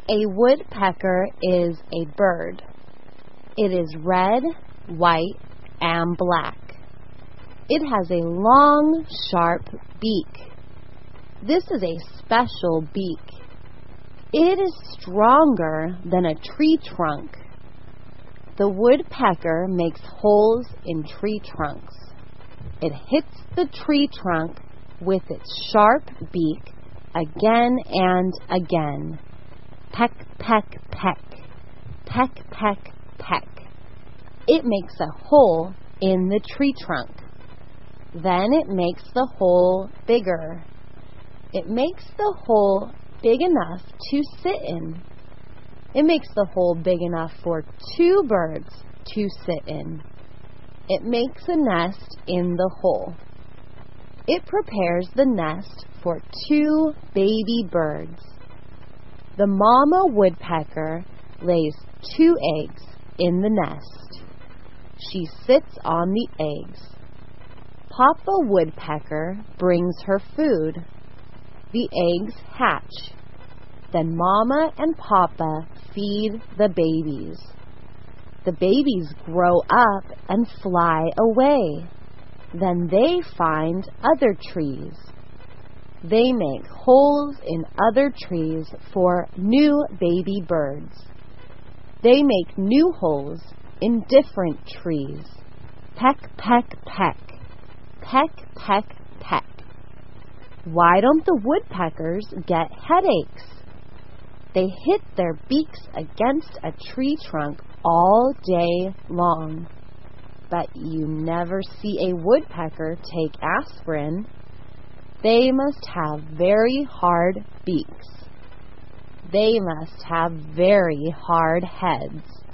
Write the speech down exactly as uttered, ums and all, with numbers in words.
A woodpecker is a bird. It is red, white, and black. It has a long, sharp beak. This is a special beak. It is stronger than a tree trunk. The woodpecker makes holes in tree trunks. It hits the tree trunk with its sharp beak again and again. Peck, peck, peck. Peck, peck, peck. It makes a hole in the tree trunk. Then it makes the hole bigger. It makes the hole big enough to sit in. It makes the hole big enough for two birds to sit in. It makes a nest in the hole. It prepares the nest for two baby birds. The mama woodpecker lays two eggs in the nest. She sits on the eggs. Papa woodpecker brings her food. The eggs hatch. Then Mama and Papa feed the babies. The babies grow up and fly away. Then they find other trees. They make holes in other trees for new baby birds. They make new holes in different trees. Peck, peck, peck. Peck, peck, peck. Why don't the woodpeckers get headaches? They hit their beaks against a tree trunk all day long. But you never see a woodpecker take aspirin. They must have very hard beaks. They must have very hard heads.